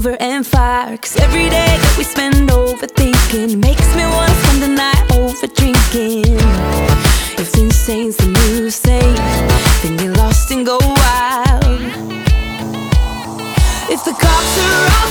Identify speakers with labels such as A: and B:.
A: over and fire. Cause every day that we spend overthinking makes me wanna spend the night over drinking. If insane's the new sane, then get lost and go wild. If the cops are off